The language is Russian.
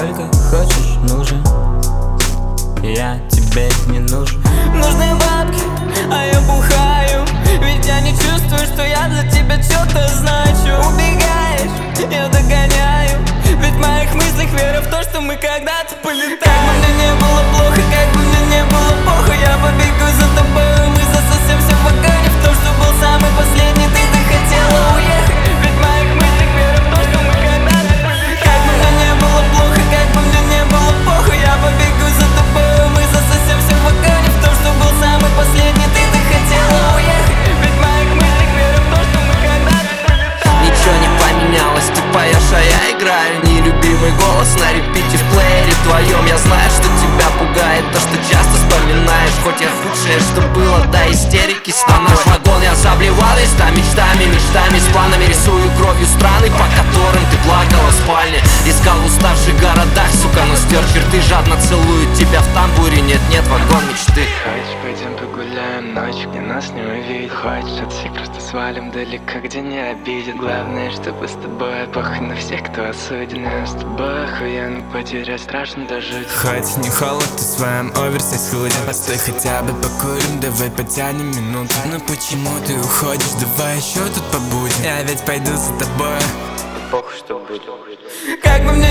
Сколько хочешь, нужен. Я тебе не нужен. Нужны бабки, а я бухаю. Ведь я не чувствую, что я для тебя что-то значу. Убегаешь, я догоняю. Ведь в моих мыслях вера в то, что мы когда-то полетаем. Как бы мне не было плохо, как бы мне не было похуй, я побегу за тобой, мы засосемся в вагоне. В том, что был самый последний, ты хотела уехать. Ведь в моих мыслях вера в то, что мы когда-то полетаем. Как бы мне не было плохо, как бы мне не было похуй, я побегу за тобой, мы засосемся в вагоне. В том, что был самый последний, ты хотела уехать. Ведь в моих мыслях вера в то, что мы когда-то полетаем. Ничего не поменялось, ты поешь, а я играю нелюбимый голос на репите в плеере твоем. Я знаю, что тебя пугает то, что часто вспоминаешь. Хоть я худшее, что было, до истерики с тобой. Наш вагон я заблевал весь там мечтами, с планами. Рисую кровью страны, по которым ты плакала в спальне. Искал в уставших городах, сука, но стер черты. Жадно целует тебя в тамбуре, нет, вагон мечты. Хочешь, пойдем погуляем ночью, где нас не увидят. Хочешь, отсек, просто свалим далеко, где не обидят. Главное, чтобы с тобой похуй на всех, кто осуден. С тобой охуенно потерять, страшно дожить. Хоть не холод, ты в своем оверсайз худи. Постой, хотя бы покурим, давай потянем минуту. Но почему ты уходишь, давай еще тут побудем. Я ведь пойду за тобой. Похуй, что будет. Как бы мне